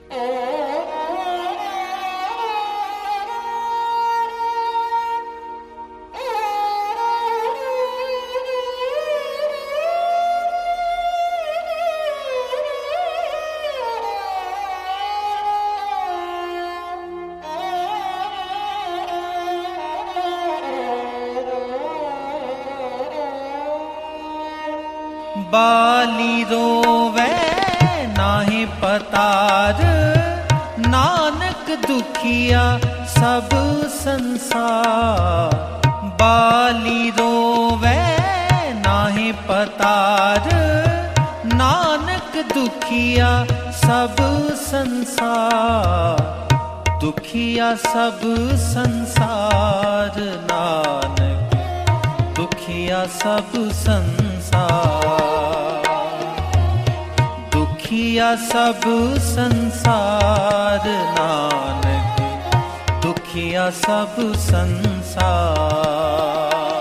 बाली रोवे नाहि पतार, नानक दुखिया सब संसार। बाली रोवे नाहि पतार, नानक दुखिया सब संसार। दुखिया सब संसार नानक, दुखिया सब संसार। दुखिया सब संसार नानक, दुखिया सब संसार।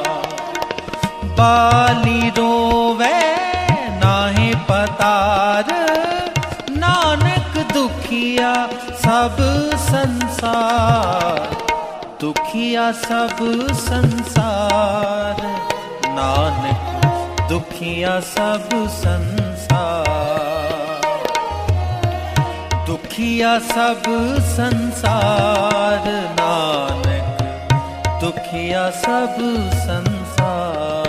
बाली रोवे नाहि पतार, नानक दुखिया सब संसार। दुखिया सब संसार नानक, दुखिया सब संसार। दुखिया सब संसार नानक, दुखिया सब संसार।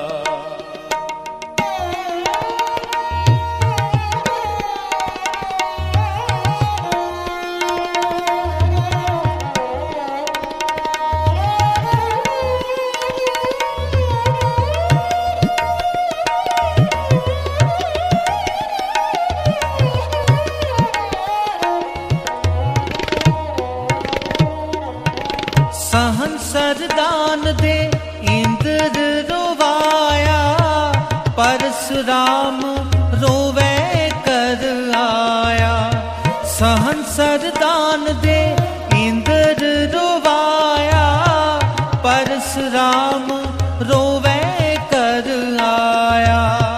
सहन सरदान दे इंद्र रोवाया, परशुराम रोवे कर आया। सहन सरदान दे इंद्र रोवाया, परशुराम रोवे कर आया।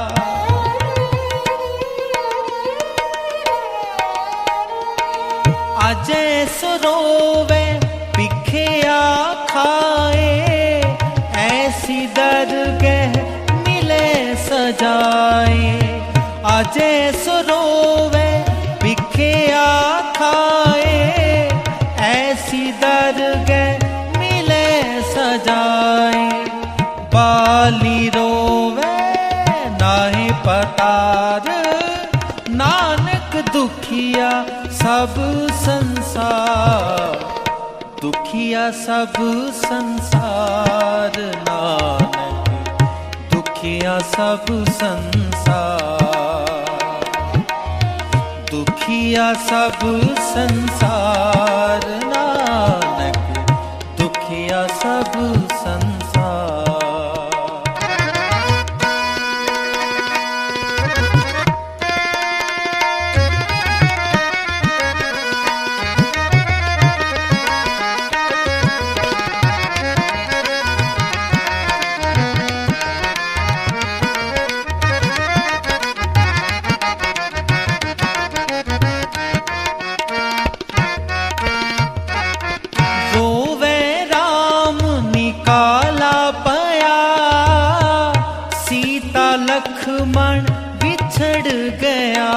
अजय सुरोवे भिखिया खाए, ऐसी दरगह मिले सजाए। अजय सुरोवे भिखिया खाए, ऐसी दरगह मिले सजाए। बाली रोवे नाहि पतार, नानक दुखिया सब संसार। दुखिया सब संसार नानक, दुखिया सब संसार। दुखिया सब संसार नानक, दुखिया सब संसार। लक्ष्मण बिछड़ गया,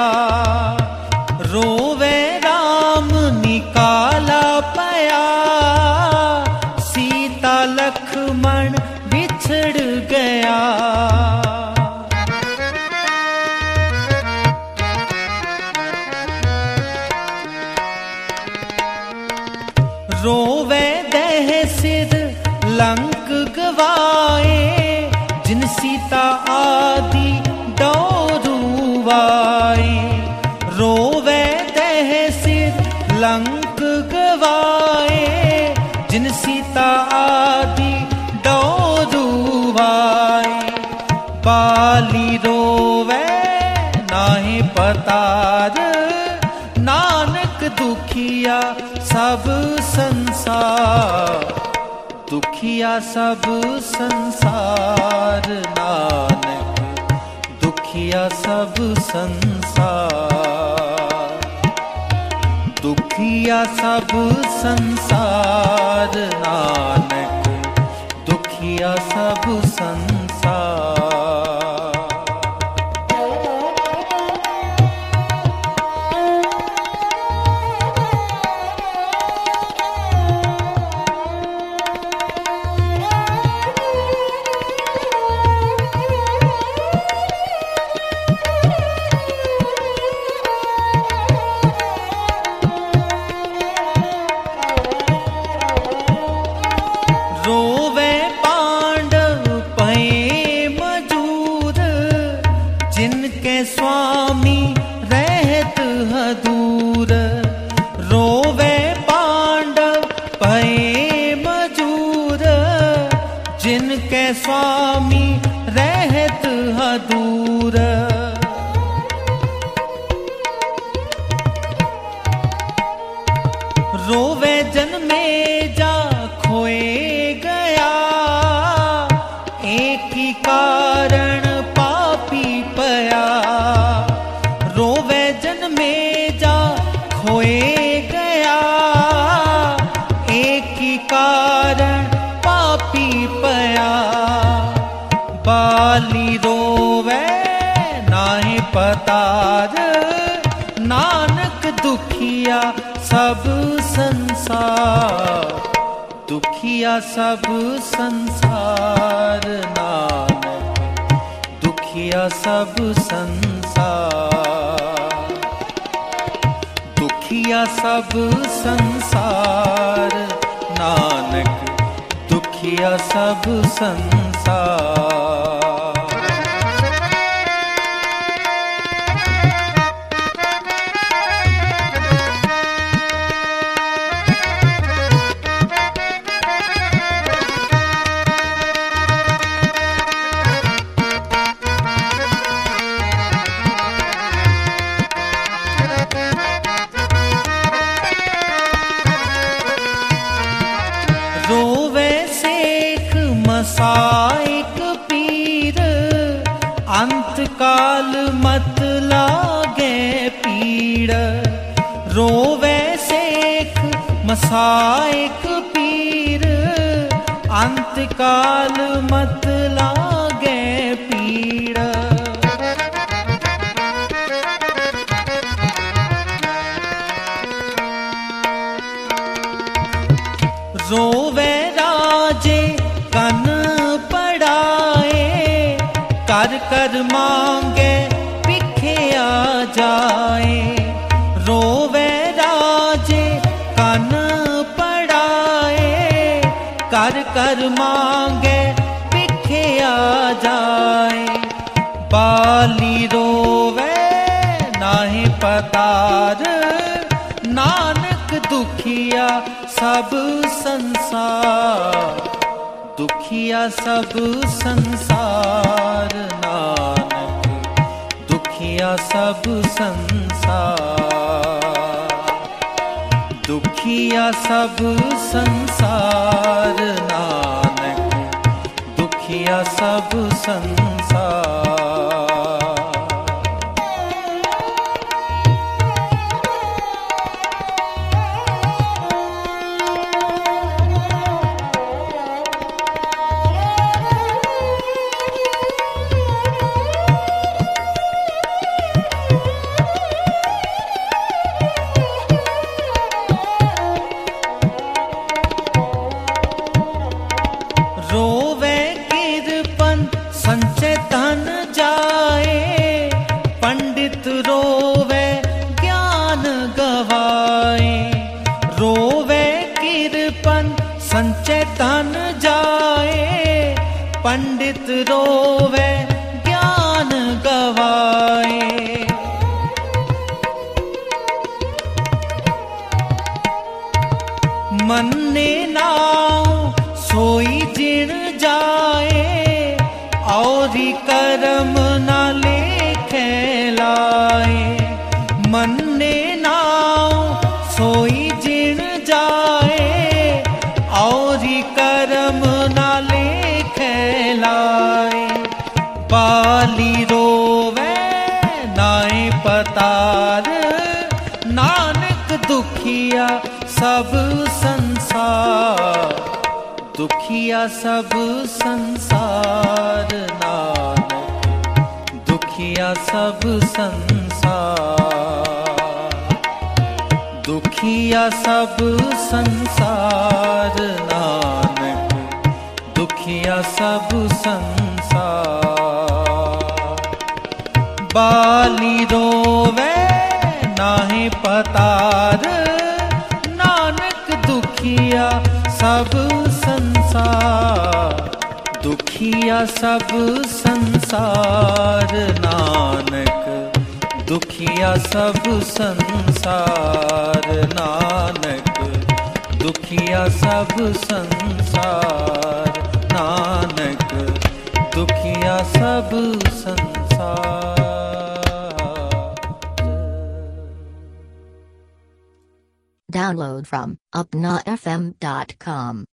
रोवे राम निकाला पया। सीता लक्ष्मण बिछड़ गया, रोवे दह सिर लंक गवाए। जिन सीता आदि दौरुवाए, रोवे दह सिर लंक गवाए। जिन सीता आदि दौरुवाए, बाली रोवे नाहि पतार। नानक दुखिया सब संसार, दुखिया सब संसार नानक, दुखिया सब संसार। दुखिया सब संसार नानक, दुखिया सब संसार। रोवे पांडव पए मजूर, जिनके स्वामी रहत हदूर। रोवे पांडव पए मजूर, जिनके स्वामी रहत हदूर। रोवे जन्मे जा खोए गया, एक ही कारण पापी पया। रोवे जन्मे जा खोए गया, एक ही कारण पापी पया। बाली रोवे नाहि पतार, नानक दुखिया सब संसार, दुखिया सब संसार नानक, दुखिया सब संसार। दुखिया सब संसार नानक, दुखिया सब संसार। रोवे सेख मसाइक पीर, अंत काल मत लागे पीड़। रोवे सेख मसाइक पीर, अंत काल मत लागे पीड़। रोवे राजे कन पड़ाए, कर कर मांगे पिखे आ जाए। रोवे राजे कन पड़ाए, कर कर मांगे पिखे आ जाए। बाली रोवे नाहि पतार, नानक दुखिया सब संसार, दुखिया सब संसार नानक, दुखिया सब संसार। दुखिया सब संसार नानक, दुखिया सब संसार। रोवे कीर्तन संचय धन जाए, पंडित रोवे ज्ञान गवाए। रोवे कीर्तन संचय धन जाए, पंडित रोवे ज्ञान गवाए। मन्ने नाउ सोई जिण जाए, औरी कर्म न लेखे लाए। मन्ने नाउ सोई जिण जाए, औरी कर्म न लेखे लाए। बाली रोवे नाहि पतार, नानक दुखिया सब संसार, दुखिया सब संसार नानक, दुखिया सब संसार, दुखिया सब संसार नानक, दुखिया सब संसार। बाली रोवे नाहे पतार, नानक दुखिया सब संसार, दुखिया सब संसार नानक, दुखिया सब संसार नानक, दुखिया सब संसार नानक, दुखिया सब संसार। Download from upnafm.com.